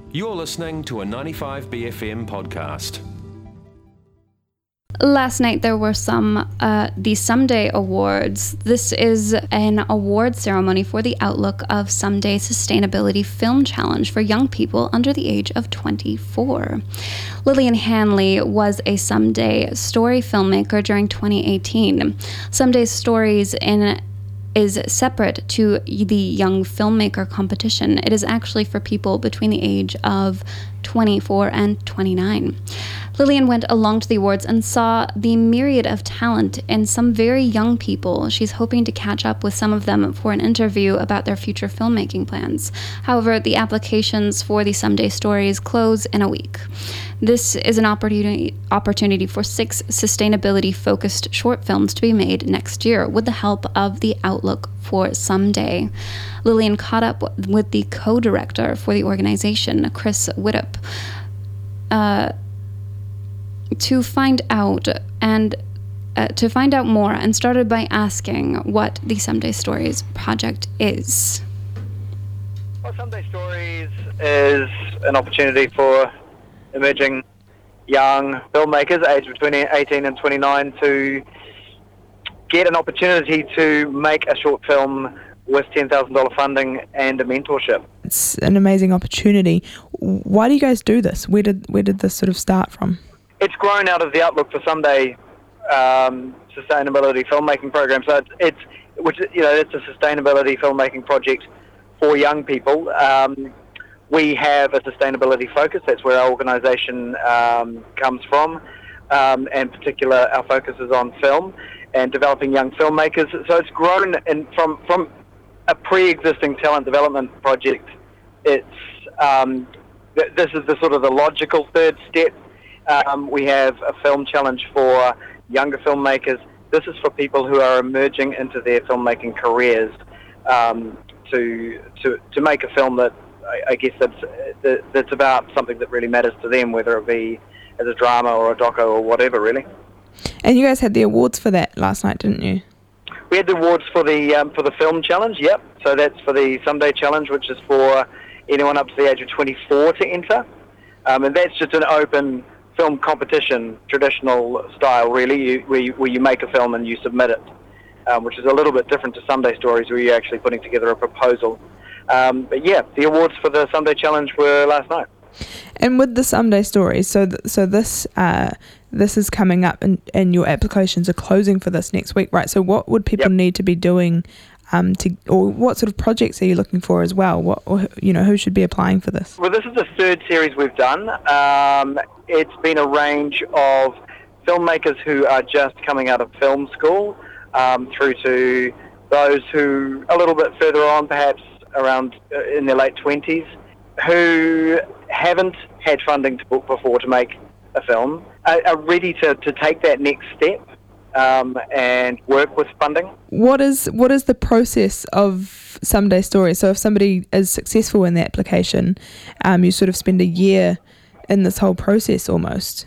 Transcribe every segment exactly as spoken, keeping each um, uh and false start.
You're listening to a ninety-five B F M podcast. Last night there were some, uh, the Someday Awards. This is an award ceremony for the Outlook of Someday Sustainability Film Challenge for young people under the age of twenty-four. Lillian Hanley was a Someday Story filmmaker during twenty eighteen. Someday Stories in is separate to the Young Filmmaker competition. It is actually for people between the age of twenty-four and twenty-nine. Lillian went along to the awards and saw the myriad of talent in some very young people. She's hoping to catch up with some of them for an interview about their future filmmaking plans. However, the applications for the Someday Stories close in a week. This is an opportunity opportunity for six sustainability-focused short films to be made next year with the help of the Outlook for Someday. Lillian caught up with the co-director for the organization, Chris Widdop, uh, to find out and uh, to find out more, and started by asking what the Someday Stories project is. Well, Someday Stories is an opportunity for emerging young filmmakers aged between eighteen and twenty-nine to get an opportunity to make a short film with ten thousand dollars funding and a mentorship. It's an amazing opportunity. Why do you guys do this? Where did where did this sort of start from? It's grown out of the Outlook for Someday um, sustainability filmmaking program. So it's, it's which you know it's a sustainability filmmaking project for young people. Um, we have a sustainability focus. That's where our organisation um, comes from, um, and in particular our focus is on film and developing young filmmakers. So it's grown in, from from a pre-existing talent development project. It's um, th- this is the sort of the logical third step. Um, we have a film challenge for younger filmmakers. This is for people who are emerging into their filmmaking careers um, to to to make a film that I, I guess that's that's about something that really matters to them, whether it be as a drama or a doco or whatever, really. And you guys had the awards for that last night, didn't you? We had the awards for the um, for the film challenge. Yep. So that's for the Someday Challenge, which is for anyone up to the age of twenty-four to enter, um, and that's just an open film competition, traditional style, really, you, where, you, where you make a film and you submit it, um, which is a little bit different to Someday Stories, where you're actually putting together a proposal. Um, but yeah, the awards for the Someday Challenge were last night. And with the Someday Stories, so th- so this uh, this is coming up, and, and your applications are closing for this next week, right? So what would people yep. need to be doing, um, to, or what sort of projects are you looking for as well? What, or, you know, who should be applying for this? Well, this is the third series we've done. Um, it's been a range of filmmakers who are just coming out of film school, um, through to those who a little bit further on, perhaps around uh, in their late twenties, who haven't had funding to book before to make a film, are, are ready to, to take that next step um, and work with funding. What is what is the process of Someday Stories? So if somebody is successful in the application, um, you sort of spend a year in this whole process almost.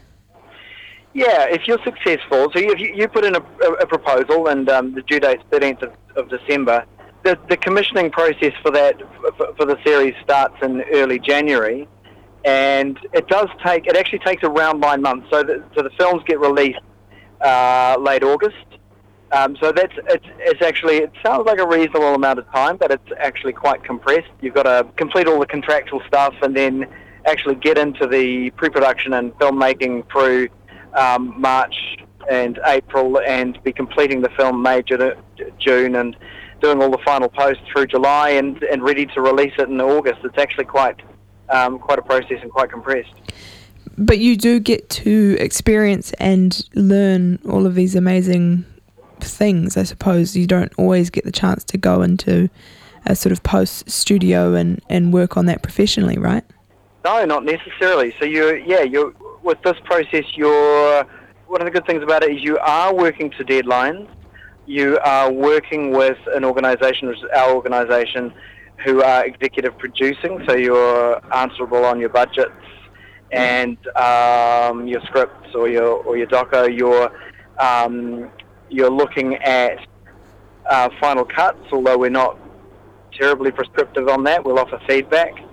Yeah, if you're successful, so if you, you put in a, a, a proposal, and um, the due date's thirteenth of, of December, the, the commissioning process for that, for, for the series starts in early January, and it does take, it actually takes around nine months, so the, so the films get released uh, late August. Um, so that's it's, it's actually, it sounds like a reasonable amount of time, but it's actually quite compressed. You've got to complete all the contractual stuff and then actually get into the pre-production and filmmaking through um, March and April, and be completing the film May, June, and doing all the final post through July, and, and ready to release it in August. It's actually quite um, quite a process and quite compressed. But you do get to experience and learn all of these amazing things. I suppose you don't always get the chance to go into a sort of post studio and, and work on that professionally, right? No, not necessarily. So you, yeah, you with this process, you're one of the good things about it is you are working to deadlines. You are working with an organisation, which is our organisation, who are executive producing. So you're answerable on your budgets and um, your scripts or your or your doco. You're um, you're looking at uh, final cuts, although we're not terribly prescriptive on that. We'll offer feedback.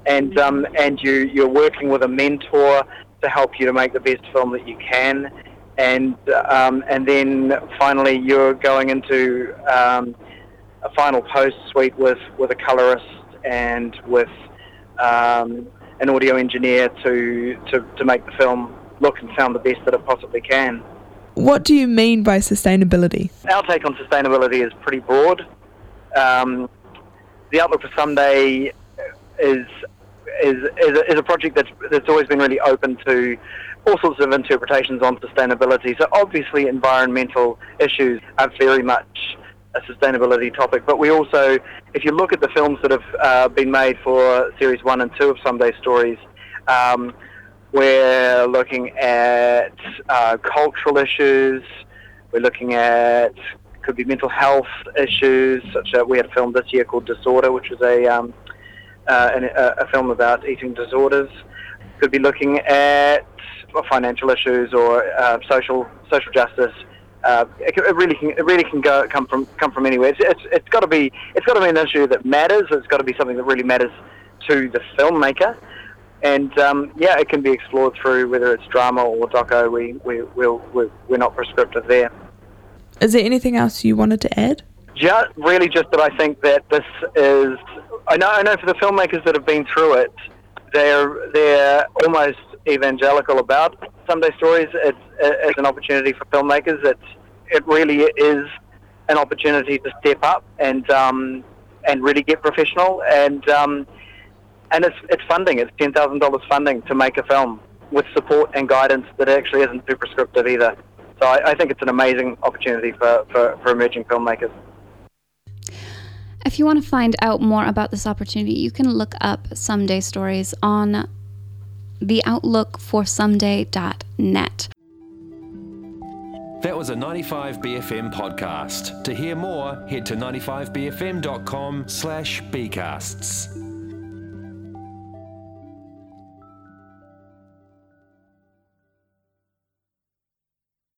and um, and you you're working with a mentor to help you to make the best film that you can, and um, and then finally you're going into um, a final post suite with, with a colorist and with um, an audio engineer to, to to make the film look and sound the best that it possibly can. What do you mean by sustainability? Our take on sustainability is pretty broad. Um, the Outlook for Someday is is is a, is a project that's that's always been really open to all sorts of interpretations on sustainability. So obviously environmental issues are very much a sustainability topic, but we also, if you look at the films that have uh, been made for series one and two of Someday Stories, um, we're looking at uh, cultural issues. We're looking at, could be mental health issues, such as we had a film this year called Disorder, which was a um, uh, an, a, a film about eating disorders. Could be looking at well, financial issues or uh, social social justice. Uh, it, it really can it really can go come from come from anywhere. It's it's, it's got to be it's got to be an issue that matters. It's got to be something that really matters to the filmmaker. And um, yeah, it can be explored through whether it's drama or doco. We we we'll, we're we're not prescriptive there. Is there anything else you wanted to add? Just really, just that I think that this is. I know I know for the filmmakers that have been through it, they're they're almost evangelical about Someday Stories. It's it's an opportunity for filmmakers. It's it really is an opportunity to step up and um, and really get professional and. Um, And it's it's funding. It's ten thousand dollars funding to make a film with support and guidance that actually isn't too prescriptive either. So I, I think it's an amazing opportunity for, for, for emerging filmmakers. If you want to find out more about this opportunity, you can look up Someday Stories on the outlook for someday dot net. That was a ninety-five B F M podcast. To hear more, head to ninety-five b f m dot com slash bcasts.